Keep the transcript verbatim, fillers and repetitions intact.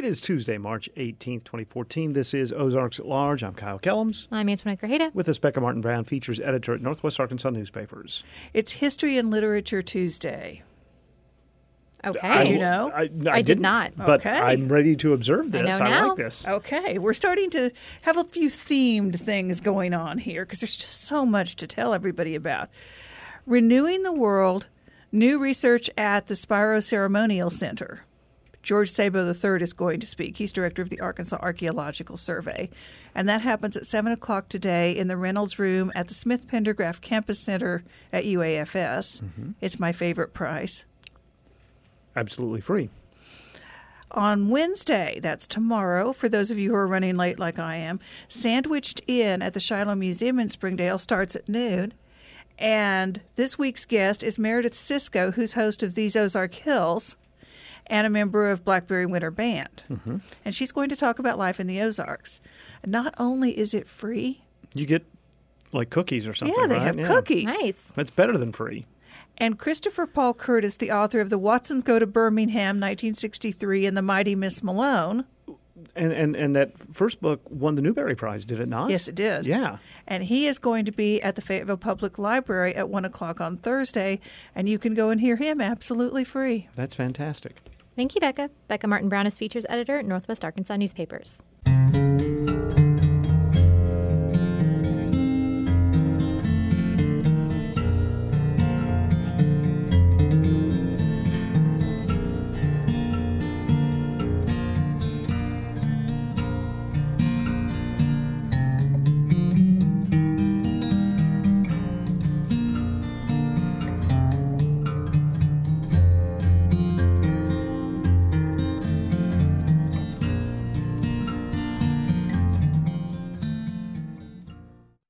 is Tuesday, March eighteenth, twenty fourteen. This is Ozarks at Large. I'm Kyle Kellums. I'm Antoinette Grajeda. With us, Becca Martin Brown, features editor at Northwest Arkansas Newspapers. It's History and Literature Tuesday. Okay. Did you know? I, I, I did not. But Okay. I'm ready to observe this. I know I now. like this. Okay, we're starting to have a few themed things going on here because there's just so much to tell everybody about. Renewing the World, new research at the Spiro Ceremonial Center. George Sabo the third is going to speak. He's director of the Arkansas Archaeological Survey. And that happens at seven o'clock today in the Reynolds Room at the Smith Pendergraft Campus Center at U A F S. Mm-hmm. It's my favorite price. Absolutely free. On Wednesday, that's tomorrow, for those of you who are running late like I am, Sandwiched In at the Shiloh Museum in Springdale starts at noon. And this week's guest is Meredith Cisco, who's host of These Ozark Hills and a member of Blackberry Winter Band. Mm-hmm. And she's going to talk about life in the Ozarks. Not only is it free. You get like cookies or something, Yeah, they right? have Yeah. cookies. Nice. That's better than free. And Christopher Paul Curtis, the author of The Watsons Go to Birmingham, nineteen sixty-three, and The Mighty Miss Malone. And, and and that first book won the Newbery Prize, did it not? Yes, it did. Yeah. And he is going to be at the Fayetteville Public Library at one o'clock on Thursday, and you can go and hear him absolutely free. That's fantastic. Thank you, Becca. Becca Martin Brown is features editor at Northwest Arkansas Newspapers.